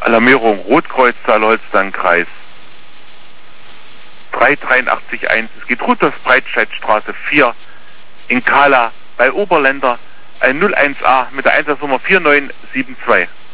Alarmierung Rotkreuz Saale-Holstein-Kreis. 3881. Es geht Rudolf Breitscheidstraße 4 in Kala bei Oberländer, ein 01A mit der Einsatznummer 4972.